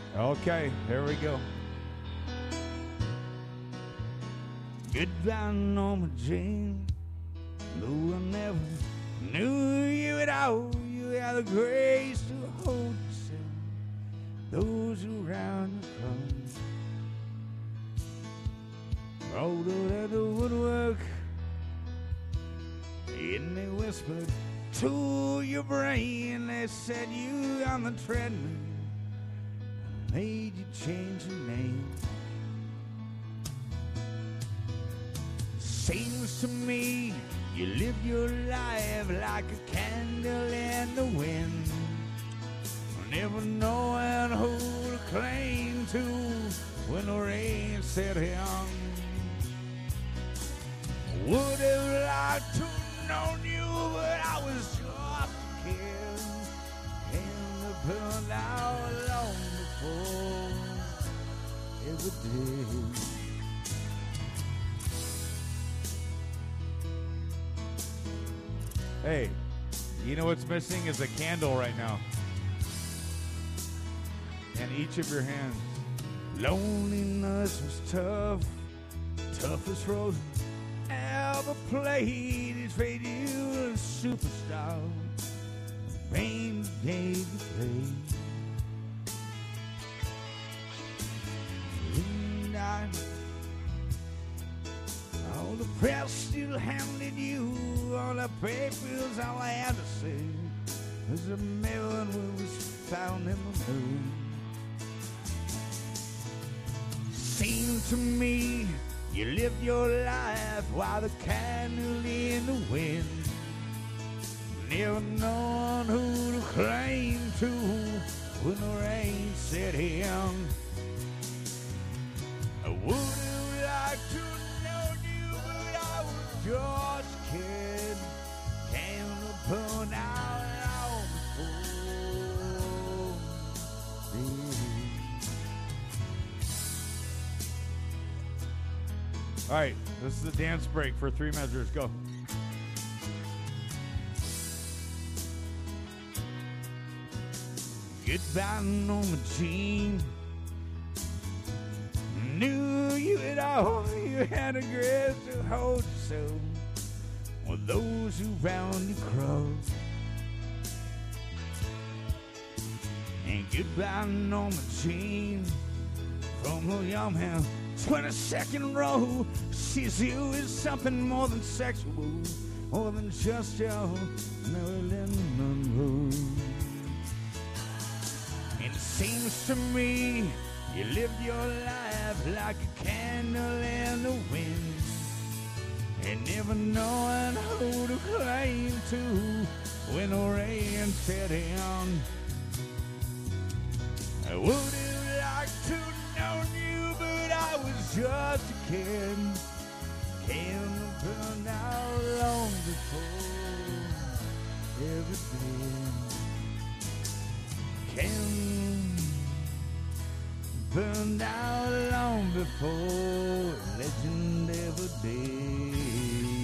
Okay, here we go. Goodbye, Norma Jean. Though I never knew you at all, you had the grace to hold yourself. Those around you come, rolled out the woodwork, and they whispered to your brain. They said you on the treadmill, made you change your name. Seems to me you lived your life like a candle in the wind, never knowing who to cling to when the rain set in. Would have liked to known you, but I was just a kid, and I burned out long before every day. Hey, you know what's missing is a candle right now. And each of your hands. Loneliness was tough, toughest road ever played. It's made you a superstar. Rain gave you play. And all the press still hounded you. All the papers, all I had to say was a melon was found in the moon. Seemed to me you lived your life while the candle in the wind, never knowing who to cling to when the rain set in. I would have liked to know you, but I was just a kid. Candle burned out long before. All right, this is a dance break for 3 measures. Go. Goodbye, Norma Jean. Knew you at all. You had a grip to hold yourself when those around you crossed. And goodbye, Norma Jean, from the young man, 22nd row. Sees you as something more than sexual, more than just your Marilyn Monroe. And it seems to me you lived your life like a candle in the wind, and never knowing who to cling to when the rain set in. I would have liked to know you, but I was just a kid. Candle burned out long before every day. Candle burned out long before legend ever did.